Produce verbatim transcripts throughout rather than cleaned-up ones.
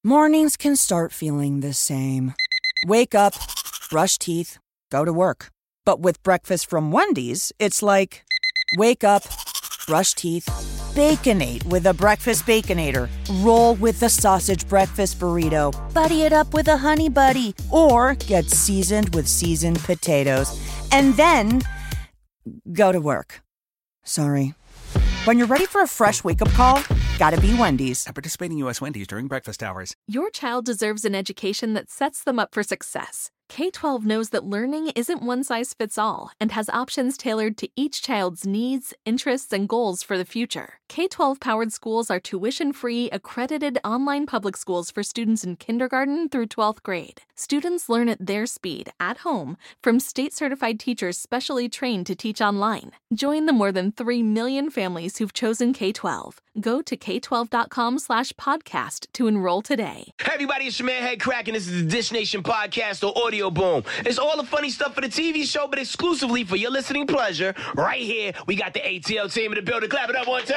Mornings can start feeling the same. Wake up, brush teeth, go to work. But with breakfast from Wendy's, it's like, wake up, brush teeth, Baconate with a breakfast Baconator. Roll with the sausage breakfast burrito. Buddy it up with a Honey Buddy. Or get seasoned with seasoned potatoes. And then go to work. Sorry. When you're ready for a fresh wake-up call, gotta be Wendy's. At participating U S Wendy's during breakfast hours. Your child deserves an education that sets them up for success. K twelve knows that learning isn't one size fits all and has options tailored to each child's needs, interests, and goals for the future. K twelve powered schools are tuition-free, accredited online public schools for students in kindergarten through twelfth grade. Students learn at their speed, at home, from state-certified teachers specially trained to teach online. Join the more than three million families who've chosen K twelve. Go to k twelve dot com slash podcast to enroll today. Hey everybody, it's your man Head Crack, and this is the Dish Nation Podcast or Audio Boom. It's all the funny stuff for the T V show, but exclusively for your listening pleasure. Right here, we got the A T L team in the building. Clap it up one time.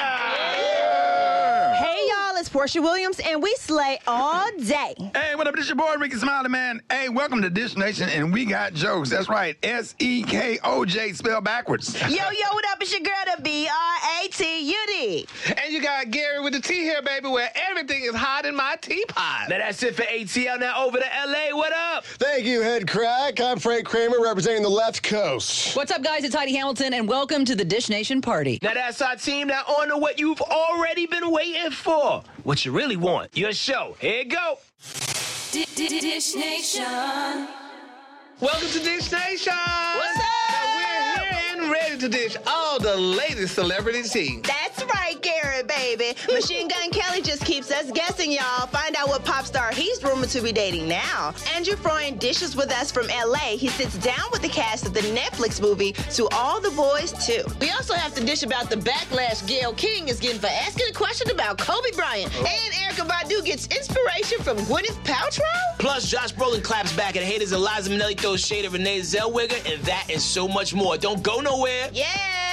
Yeah. Hey y'all, it's Portia Williams, and we slay all day. Hey, what up? This your boy Ricky Smiley, man. Hey, welcome to Dish Nation, and we got jokes. That's right, S E K O J spelled backwards. Yo, yo, what up? It's your girl, the B R A T U D. And you got Gary with the T here, baby, where everything is hot in my teapot. Now that's it for A T L. Now over to L A. What up? Thank you, Head Crack. I'm Frank Kramer, representing the left coast. What's up, guys? It's Heidi Hamilton, and welcome to the Dish Nation Party. Now that's our team. Now on to what you've already been waiting for. What you really want. Your show. Here you go. Dish Nation. Welcome to Dish Nation. What's up? We're here and ready to dish all the latest celebrity tea. That's right, Gary, baby. Machine Gun Kelly just keeps us guessing, y'all. Find out what pop star he's rumored to be dating now. Andrew Freund dishes with us from L A. He sits down with the cast of the Netflix movie To All the Boys, too. We also have to dish about the backlash Gayle King is getting for asking a question about Kobe Bryant. Oh. And Erykah Badu gets inspiration from Gwyneth Paltrow. Plus, Josh Brolin claps back at haters. Eliza Minnelli throws shade at Renee Zellweger, and that and so much more. Don't go nowhere. Yeah.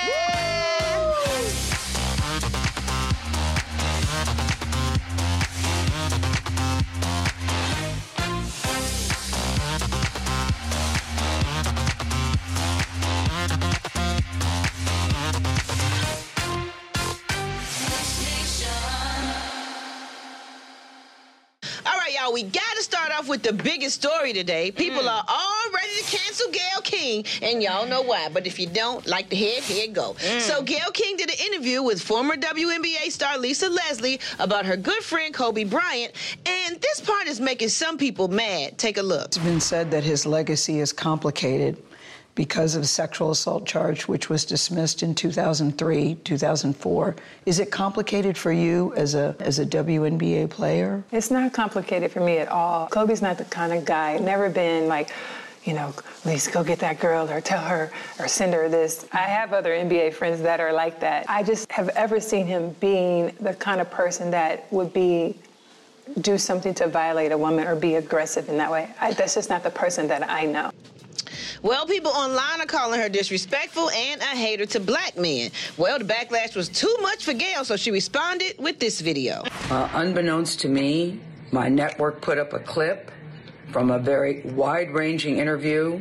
Y'all, we gotta start off with the biggest story today. People mm. are all ready to cancel Gayle King, and y'all know why. But if you don't like the head, here it go. Mm. So Gayle King did an interview with former W N B A star Lisa Leslie about her good friend Kobe Bryant, and this part is making some people mad. Take a look. It's been said that his legacy is complicated because of a sexual assault charge, which was dismissed in two thousand three, two thousand four. Is it complicated for you as a as a W N B A player? It's not complicated for me at all. Kobe's not the kind of guy, never been like, you know, Lisa, go get that girl, or tell her, or send her this. I have other N B A friends that are like that. I just have ever seen him being the kind of person that would be do something to violate a woman or be aggressive in that way. I, that's just not the person that I know. Well, people online are calling her disrespectful and a hater to black men. Well, the backlash was too much for Gayle, so she responded with this video. Uh, unbeknownst to me, my network put up a clip from a very wide-ranging interview,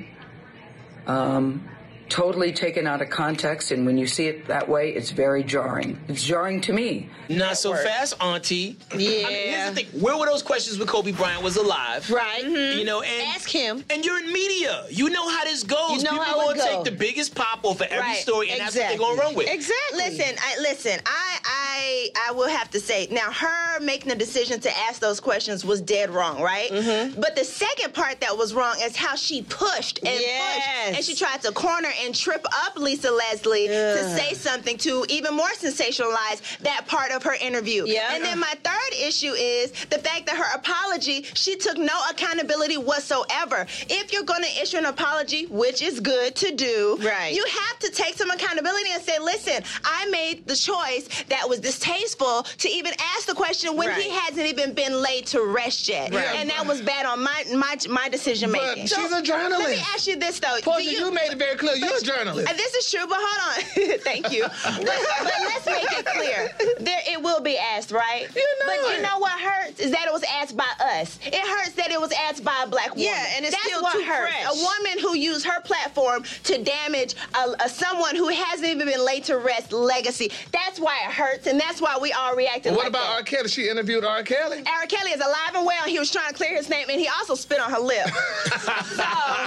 um, totally taken out of context, and when you see it that way, it's very jarring. It's jarring to me. Not so fast, Auntie. Yeah. I mean, here's the thing. Where were those questions when Kobe Bryant was alive? Right. Mm-hmm. You know, and ask him. And you're in media. You know how this goes. You know People how gonna it take go. the biggest pop off of every right. story, and exactly. that's what they're gonna run with. Exactly. Listen, I, listen. I, I, I will have to say, now her making the decision to ask those questions was dead wrong, right? Mm-hmm. But the second part that was wrong is how she pushed and yes. pushed, and she tried to corner and trip up Lisa Leslie yeah. to say something to even more sensationalize that part of her interview. Yeah. And then my third issue is the fact that her apology, she took no accountability whatsoever. If you're going to issue an apology, which is good to do, right. you have to take some accountability and say, listen, I made the choice that was distasteful to even ask the question when Right. he hasn't even been laid to rest yet. Right. And that was bad on my my my decision But making. she's a journalist. Let me ask you this though. Portia, Do you made it very clear. You're a journalist. Uh, This is true, but hold on. Thank you. But, but let's make it clear. There, it will be asked, right? You know But it. you know what hurts is that it was asked by us. It hurts that it was asked by a black woman. Yeah, and it's That's still what too hurts. fresh. A woman who used her platform to damage a, a someone who hasn't even been laid to rest legacy. That's why it hurts, and that's why we all reacted. What like about that. R. Kelly? She interviewed R. Kelly. R. Kelly is alive and well. He was trying to clear his name, and he also spit on her lip. so,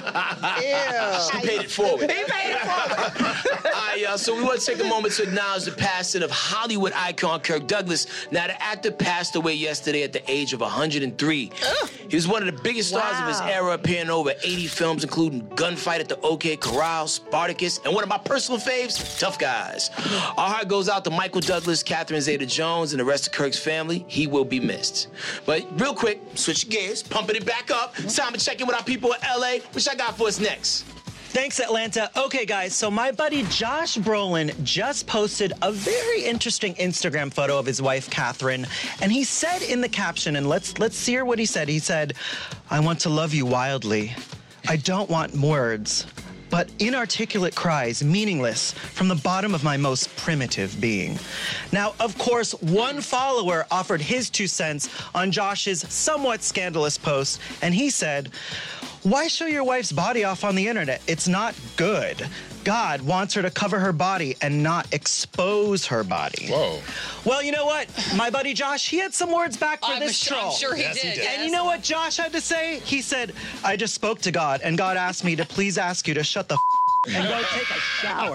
Yeah. She paid it forward. he paid it forward. All right, y'all. So we want to take a moment to acknowledge the passing of Hollywood icon Kirk Douglas. Now, the actor passed away yesterday at the age of one hundred three. He was one of the biggest stars of his era, appearing in over eighty films, including Gunfight at the OK Corral, Spartacus, and one of my personal faves, Tough Guys. Our heart goes out to Michael Douglas, Catherine Zeta-Jones, and the rest of Kirk's family. He will be missed. But real quick, switch gears, pumping it back up. It's time to check in with our people in L A. What y'all got for us next? Thanks, Atlanta. Okay, guys, so my buddy Josh Brolin just posted a very interesting Instagram photo of his wife, Catherine, and he said in the caption, and let's let's hear what he said. He said, "I want to love you wildly. I don't want words, but inarticulate cries, meaningless, from the bottom of my most primitive being." Now, of course, one follower offered his two cents on Josh's somewhat scandalous post, and he said, "Why show your wife's body off on the internet? It's not good. God wants her to cover her body and not expose her body." Whoa. Well, you know what? My buddy Josh, he had some words back for I'm this sure- I'm troll. sure he Yes, he did, did. And yes. you know what Josh had to say? He said, "I just spoke to God, and God asked me to please ask you to shut the f- and go take a shower."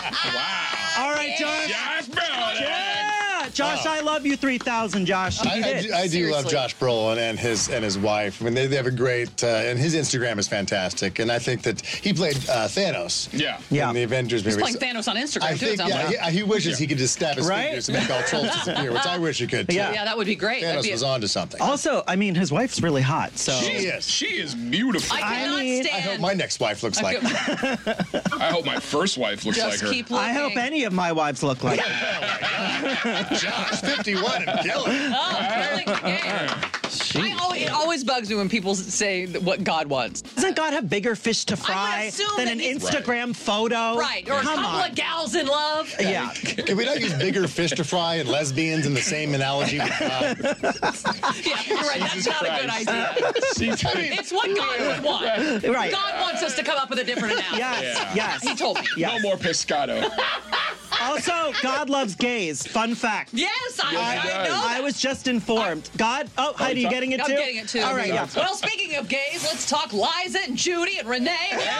Wow. All right, Josh. Josh Brolin. Yeah. Josh, Wow. I love you three thousand, Josh. I, You I did. do, I do love Seriously. Josh Brolin and his and his wife. I mean, they, they have a great, uh, and his Instagram is fantastic. And I think that he played uh, Thanos. Yeah. Yeah. In the Avengers He's movie. playing Thanos on Instagram, I too, it think, sounds yeah, like. he, he wishes he could just snap his Right? fingers and make all trolls disappear, which I wish he could. Too. Yeah. Yeah, that would be great. That'd Thanos be a- was onto something. Also, I mean, his wife's really hot, so. She is. She is beautiful. I cannot mean, stand. I hope my next wife looks like her. I hope my first wife looks Just like her. keep looking. I hope any of my wives look like her. Josh, fifty-one and killing. Oh, killing the game. I always, it always bugs me when people say that what God wants. Doesn't God have bigger fish to fry assume than that an he's- Instagram photo? Right, or a Come couple on. of gals in love. Yeah. Can we not use bigger fish to fry and lesbians in the same analogy with God? Yeah, you're right. That's not a good Christ. idea. Jesus. It's what God would want. Right. God wants us to come up with a different analogy. Yes, Yeah. yes. He told me. Yes. No more pescado. Also, God loves gays. Fun fact. Yes, I, Yes, I he know does. that. I was just informed. God, oh, Heidi, you talk- getting it I'm too? getting it too. All right, yeah. Well, speaking of gays, let's talk Liza and Judy and Renee.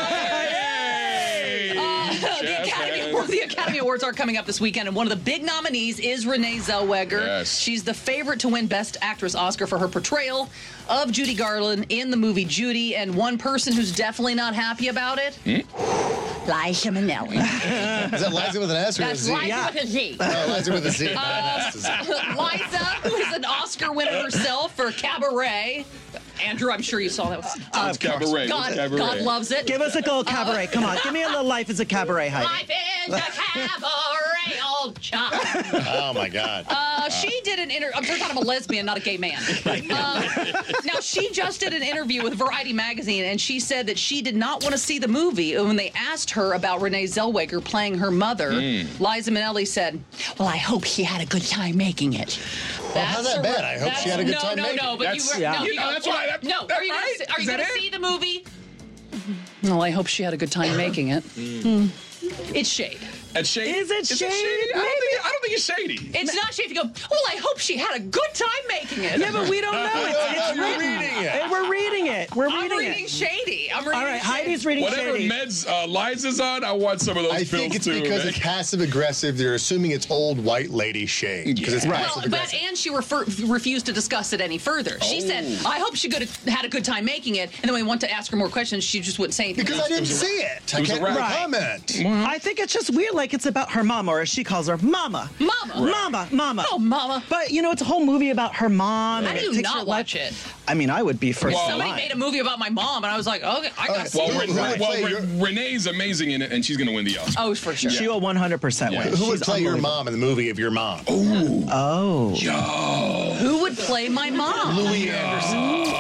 Hey! Uh, the, Yes, Academy man. Awards, the Academy Awards are coming up this weekend, and one of the big nominees is Renee Zellweger. Yes. She's the favorite to win Best Actress Oscar for her portrayal of Judy Garland in the movie Judy, and one person who's definitely not happy about it, Liza Minnelli. Is that Liza with an S or a That's Z? Liza Yeah. with a Z. Oh, Liza with a Z. Uh, Liza, who is an Oscar winner herself for Cabaret. Andrew, I'm sure you saw that. It's cabaret. God, Cabaret. God loves it. Give us a little cabaret. Come on, give me a little life as a cabaret, Heidi. Life is a cabaret, old child. Oh my God. Uh, she did an interview. I'm talking about a lesbian, not a gay man. Uh, now, she just did an interview with Variety magazine, and she said that she did not want to see the movie. And when they asked her about Renee Zellweger playing her mother, Mm. Liza Minnelli said, "Well, I hope she had a good time making it." Well, how's that a- bad? I hope that's- she had a good no, time No, making no, it. but That's- you were, yeah. no, You you know, go, that's why that- no. that Are you right? gonna, see- are Is you that gonna it? see the movie? Well, I hope she had a good time making it. Hmm. It's shade. It's shady. Is it Is shady? I don't, think, I don't think it's shady. It's not shady. You go, well, I hope she had a good time making it. Yeah, but we don't know. It's, it's You're written. reading it. Hey, we're reading it. We're I'm reading, reading it. shady. I'm reading All right, shady. Heidi's reading Whatever shady. meds uh, Liza's on, I want some of those I pills think it's too. because man. it's passive aggressive. They're assuming it's old white lady shade because it's Yeah. passive Well, but aggressive. and she refer- refused to discuss it any further. She Oh. said, "I hope she could have had a good time making it." And then when we went to ask her more questions, she just wouldn't say anything. Because I didn't see it. I was a can't wrap. really Right. comment. I think it's just weird, like it's about her mama, or as she calls her, mama. Mama. Mama, mama. Oh, mama. But, you know, it's a whole movie about her mom. How and do it you takes not her watch life. it? I mean, I would be first If in somebody line. made a movie about my mom, and I was like, okay, I got Well, well, Re- well Re- Renee's amazing in it, and she's going to win the Oscar. Oh, for sure. She will one hundred percent win. Who would She's play your unbelievable. mom in the movie of your mom? Ooh. Oh. Yo. Who would play my mom? Louis Anderson.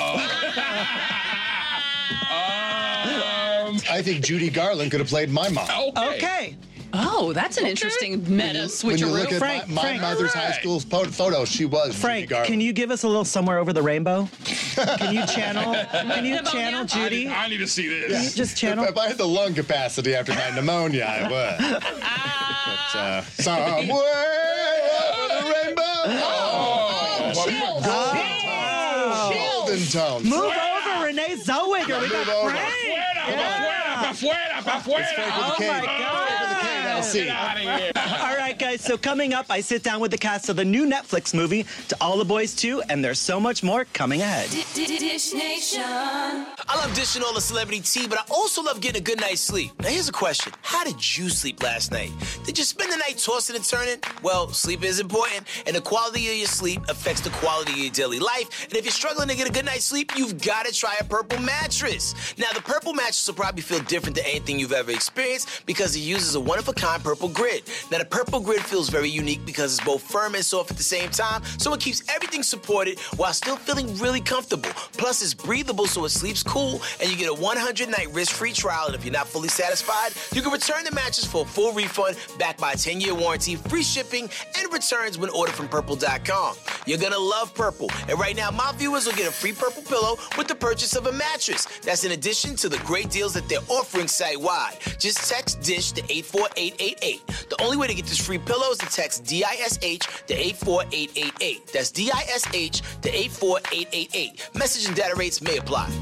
Um, I think Judy Garland could have played my mom. okay. Okay. Oh, that's an interesting meta When you switcheroo. look at Frank, my, my Frank. mother's high school pho- photo, she was Frank, Judy Garland. can you give us a little Somewhere Over the Rainbow? Can you channel? Can you channel I Judy? need, I need to see Can you this. just channel? If, if I had the lung capacity after my pneumonia, I would. But, uh, somewhere over the rainbow. Oh, Oh, chills. Oh. Golden tones. Move over, Renee Zellweger. We got Move over. Frank. Pa' fuera, pa' fuera, Let's pa' Frank with the Oh K. my Frank with the K, that'll see. Get out of here. All right, guys, so coming up, I sit down with the cast of the new Netflix movie, To All the Boys two, and there's so much more coming ahead. Dish Nation. I love dishing all the celebrity tea, but I also love getting a good night's sleep. Now, here's a question. How did you sleep last night? Did you spend the night tossing and turning? Well, sleep is important, and the quality of your sleep affects the quality of your daily life. And if you're struggling to get a good night's sleep, you've got to try a Purple mattress. Now, the Purple mattress will probably feel different than anything you've ever experienced because it uses a one-of-a-kind Purple grid. Now, the Purple grid feels very unique because it's both firm and soft at the same time, so it keeps everything supported while still feeling really comfortable. Plus, it's breathable, so it sleeps cool, and you get a one hundred night risk-free trial, and if you're not fully satisfied, you can return the mattress for a full refund, backed by a ten year warranty, free shipping, and returns when ordered from Purple dot com. You're gonna love Purple, and right now, my viewers will get a free Purple pillow with the purchase of a mattress. That's in addition to the great deals that they're offering site-wide. Just text DISH to eight four eight eight eight. The only way to get this free pillow is to text D I S H to eight four eight eight eight. That's D I S H to eight four eight eight eight. Message and data rates may apply.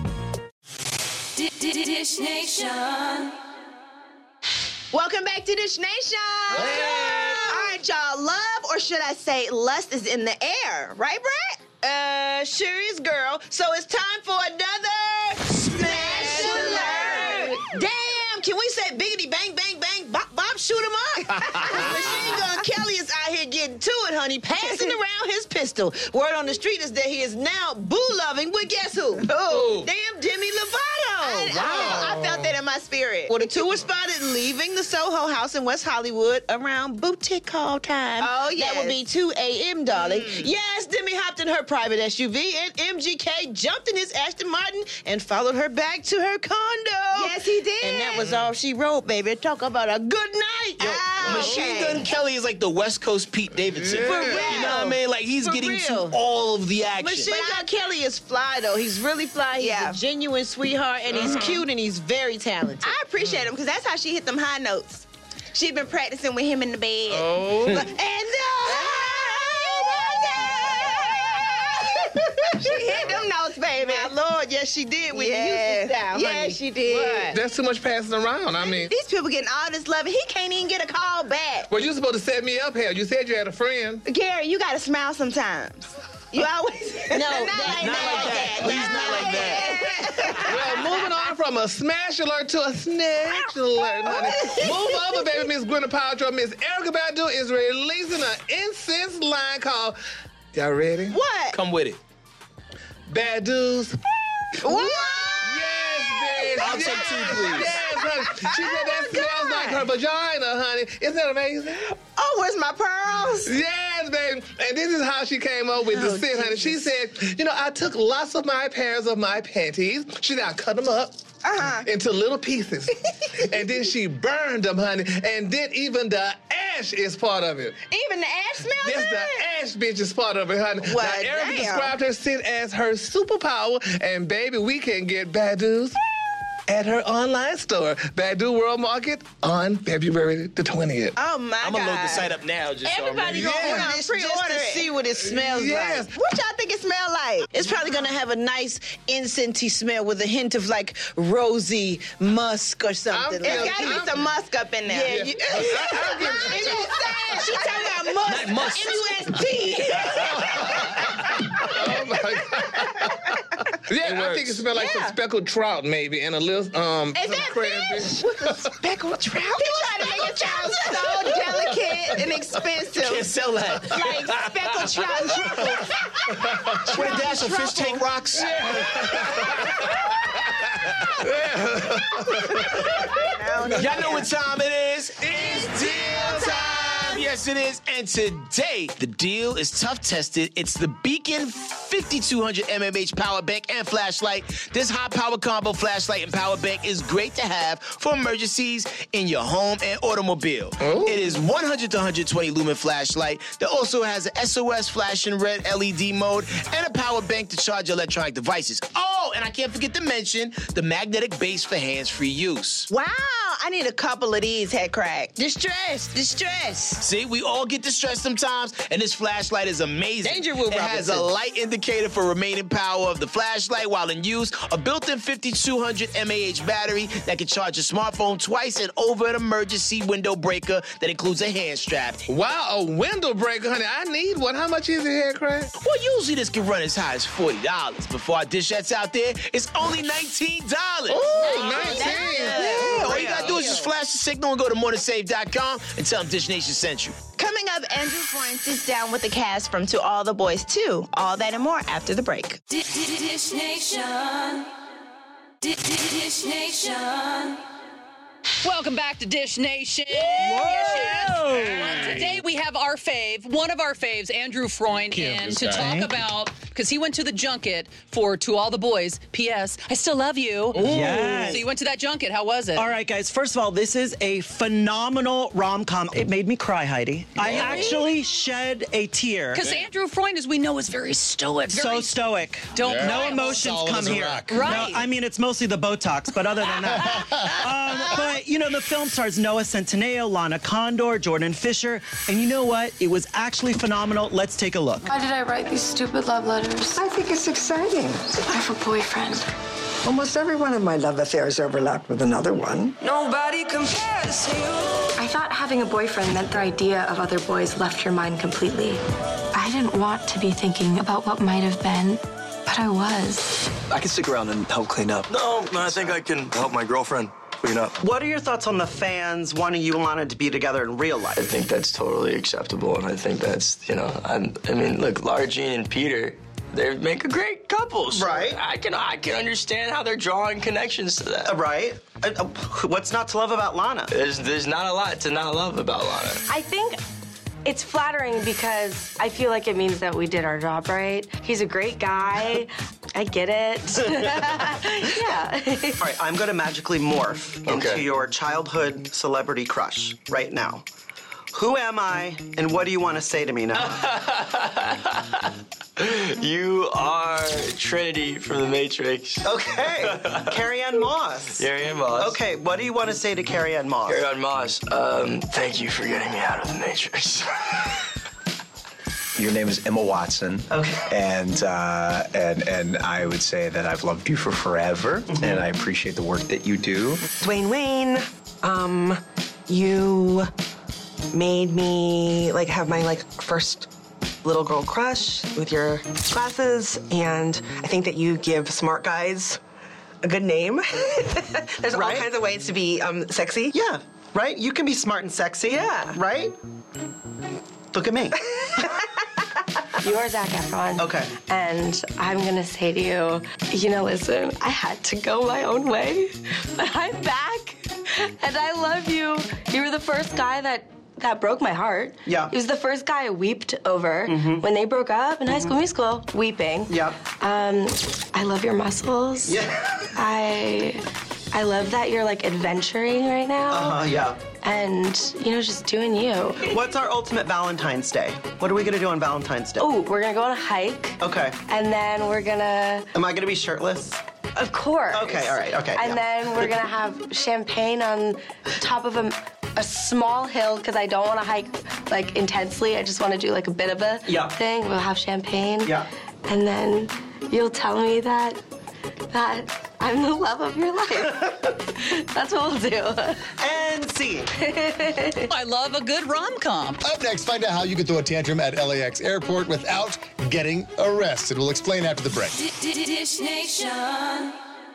Dish Nation. Welcome back to Dish Nation. All right, y'all. Love, or should I say lust, is in the air. Right, Brett? Uh, sure is, girl. So it's time for another Smash Alert. Damn, can we say biggity bang, bang, bang, bop, bop, shoot 'em up? Machine Gun Kelly is out here getting to it, honey, passing around his pistol. Word on the street is that he is now boo-loving with guess who? Who? Damn Demi Lovato. I, I, I felt that in my spirit. Well, the two were spotted leaving the Soho house in West Hollywood around boutique call time. Oh, yeah. That would be two a.m., darling. Mm. Yes, Demi hopped in her private S U V, and M G K jumped in his Aston Martin and followed her back to her condo. Yes, he did. And that was all she wrote, baby. Talk about a good night. Yo, Ah, Machine okay. Gun Kelly is like the West Coast Pete Davidson. For real. You know what I mean? Like, he's For getting real. to all of the action. Machine Gun Kelly is fly, though. He's really fly. He's Yeah. a genuine sweetheart, and he's cute, and he's very talented. I appreciate him, because that's how she hit them high notes. She's been practicing with him in the bed. Oh. And the she hit them notes, baby. My Lord, yes, she did with Yeah. the Houston style, Yeah, honey. she did. There's too much passing around. I mean, These people getting all this love, and he can't even get a call back. well, you supposed to set me up here. You said you had a friend. Gary, you gotta smile sometimes. You always no, not, like, Not like that. Please, not like that. Well, moving on from a smash alert to a snatch alert, honey. Move over, baby. Miss Gwyneth Paltrow. Miss Erykah Badu is releasing an incense line called, y'all ready? What? Come with it. Badu's. What? Yes, bitch. I'll take yes, two, please. Yes, honey. She said that Oh, smells God. like her vagina, honey. Isn't that amazing? Oh, where's my pearls? Yes, baby. And this is how she came up with Oh, the scent, honey. She said, you know, I took lots of my pairs of my panties. She said, I cut them up. Uh-huh. Into little pieces. And then she burned them, honey. And then even the ash is part of it. Even the ash smells Yes, good? the ash bitch is part of it, honey. Well, now, Erykah damn. described her scent as her superpower. And, baby, we can get Badu's at her online store, Badu World Market, on February the twentieth. Oh, my I'm God. going to load the site up now. Just Everybody so I'm gonna ready. order this just to see what it smells Yes. like. What y'all think it smells like? It's probably gonna have a nice incensey smell with a hint of like rosy musk or something. I'm It's feeling- gotta I'm- be some musk up in there. Yeah, you, I'm getting- she talking about musk. Not musk. M U S T. Oh my God. Yeah, I think it smells like Yeah. some speckled trout, maybe, and a little um. Is some that cranberry. fish? With a speckled trout? He trying to make it sound so delicate and expensive. Can't sell that. Like speckled trout and truffles. With a dash of fish tank rocks. Y'all know what time it is. It's deal time. Yes, it is. And today, the deal is tough tested. It's the Beacon fifty-two hundred milliamp hour power bank and flashlight. This high power combo flashlight and power bank is great to have for emergencies in your home and automobile. Ooh. It is one hundred to one hundred twenty lumen flashlight that also has an S O S flashing red L E D mode and a power bank to charge electronic devices. Oh, and I can't forget to mention the magnetic base for hands-free use. Wow, I need a couple of these, head crack. Distress, distress. See, we all get distressed sometimes, and this flashlight is amazing. Danger, Will It has a Robinson. light indicator for remaining power of the flashlight while in use, a built-in fifty-two hundred milliamp hour battery that can charge your smartphone twice, and over an emergency window breaker that includes a hand strap. Wow, a window breaker, honey. I need one. How much is it, head crack? Well, usually this can run as high as forty dollars. Before our dish that's out there, it's only nineteen dollars. Ooh, nineteen. Yeah, all you gotta do is just flash the signal and go to morning save dot com and tell them Dish Nation sent you. Coming up, Andrew Freund sits down with the cast from To All the Boys too. All that and more after the break. Dish Nation. Dish Nation. Welcome back to Dish Nation. Yes, yes. Today we have our fave, one of our faves, Andrew Freund, Cute. in This to guy. talk about, because he went to the junket for To All the Boys. P S. I still love you. Yes. So you went to that junket. How was it? All right, guys. First of all, this is a phenomenal rom-com. It made me cry, Heidi. I Really? actually shed a tear. Because Andrew Freund, as we know, is very stoic. So Very stoic. Don't No cry. emotions Solid come as a here. rock. Right. No, I mean, it's mostly the Botox, but other than that. um, but, you know, the film stars Noah Centineo, Lana Condor, Jordan Fisher, and you know what? It was actually phenomenal. Let's take a look. Why did I write these stupid love letters? I think it's exciting. I have a boyfriend. Almost every one of my love affairs overlapped with another one. Nobody compares to you. I thought having a boyfriend meant the idea of other boys left your mind completely. I didn't want to be thinking about what might have been, but I was. I can stick around and help clean up. No, no, I think I can help my girlfriend clean up. What are your thoughts on the fans wanting you and Lana to be together in real life? I think that's totally acceptable, and I think that's, you know, I'm, I mean, look, Lara Jean and Peter, they make a great couple. So Right. I can, I can understand how they're drawing connections to that. Uh, right? Uh, uh, what's not to love about Lana? There's, there's not a lot to not love about Lana. I think it's flattering because I feel like it means that we did our job right. He's a great guy. I get it. Yeah. All right, I'm going to magically morph Okay. into your childhood celebrity crush right now. Who am I, and what do you want to say to me now? You are Trinity from The Matrix. Okay, Carrie Ann Moss. Carrie Ann Moss. Okay, what do you want to say to Carrie Ann Moss? Carrie Ann Moss, um, thank you for getting me out of The Matrix. Your name is Emma Watson. Okay. And, uh, and, and I would say that I've loved you for forever, Mm-hmm. and I appreciate the work that you do. Dwayne Wayne, um, you made me like have my like first little girl crush with your glasses, and I think that you give smart guys a good name. There's all Right. kinds of ways to be um, sexy. Yeah, right? You can be smart and sexy. Yeah. Right? Look at me. You are Zac Efron. Okay. And I'm gonna say to you, you know, listen, I had to go my own way, but I'm back, and I love you. You were the first guy that that broke my heart. Yeah. He was the first guy I weeped over when they broke up in High School Musical. Weeping. Yep. Um, I love your muscles. Yeah. I I love that you're like adventuring right now. Uh-huh, yeah. And you know, just doing you. What's our ultimate Valentine's Day? What are we gonna do on Valentine's Day? Oh, we're gonna go on a hike. Okay. And then we're gonna. Am I gonna be shirtless? Of course. Okay, all right, okay, And yeah. then we're gonna have champagne on top of a, a small hill because I don't want to hike like intensely. I just want to do like a bit of a Yeah. thing. We'll have champagne. Yeah. And then you'll tell me that that I'm the love of your life. That's what we'll do. And see. I love a good rom-com. Up next, find out how you can throw a tantrum at L A X airport without getting arrested. We'll explain after the break. Dish Nation.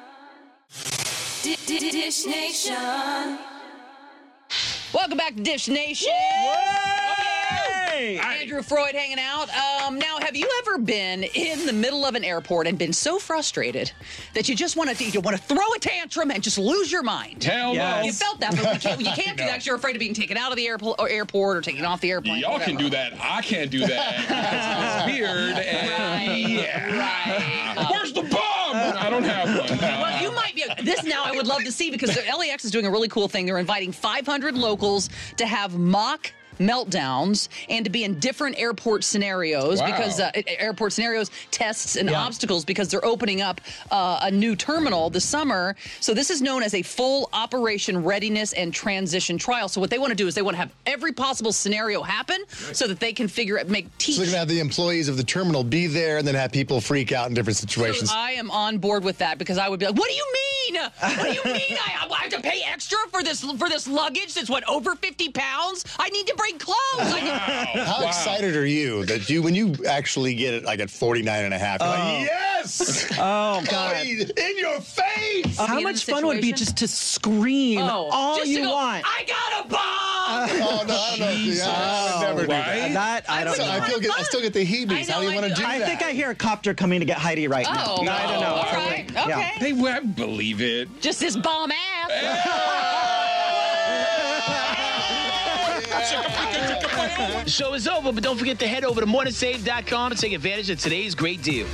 Dish Nation. Welcome back to Dish Nation. Hey! Andrew Freud hanging out. Um, now, have you ever been in the middle of an airport and been so frustrated that you just want to you want to throw a tantrum and just lose your mind? Hell no. You felt that, but we can't, you can't do No. that because you're afraid of being taken out of the airport or, airport or taken off the airplane. Y'all can do that. I can't do that. It's weird. And yeah. Right. Where's the bomb? I don't have one. Well, you might be. A, this now I would love to see because L A X is doing a really cool thing. They're inviting five hundred locals to have mock meltdowns and to be in different airport scenarios Wow. because uh, airport scenarios, tests, and Yeah. obstacles because they're opening up uh, a new terminal this summer. So this is known as a full operation readiness and transition trial. So what they want to do is they want to have every possible scenario happen so that they can figure it, make teach. So they're going to have the employees of the terminal be there and then have people freak out in different situations. So I am on board with that because I would be like, what do you mean? What do you mean I, I have to pay extra for this for this luggage that's what, over fifty pounds? I need to bring clothes. I need- How excited are you that you, when you actually get it like at forty-nine and a half, you're Oh. like, yes! Oh, God. In your face! How much fun would it be just to scream Oh, all just to you go, want? I got a bomb! Oh, no, I don't know. Yeah, I would never do that. That, I don't So know. I, feel, I still get the heebies. How do you want to do I that? think I hear a copter coming to get Heidi right now. Oh, No, I don't know. all right. Okay. Yeah. Hey, well, I believe it. Just this bomb ass. The show is over, but don't forget to head over to morning save dot com to take advantage of today's great deal.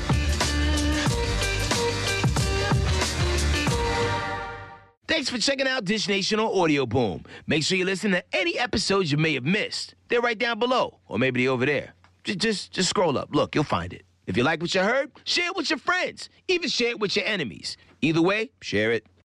Thanks for checking out Dish Nation on Audio Boom. Make sure you listen to any episodes you may have missed. They're right down below, or maybe they're over there. Just, just, just scroll up. Look, you'll find it. If you like what you heard, share it with your friends. Even share it with your enemies. Either way, share it.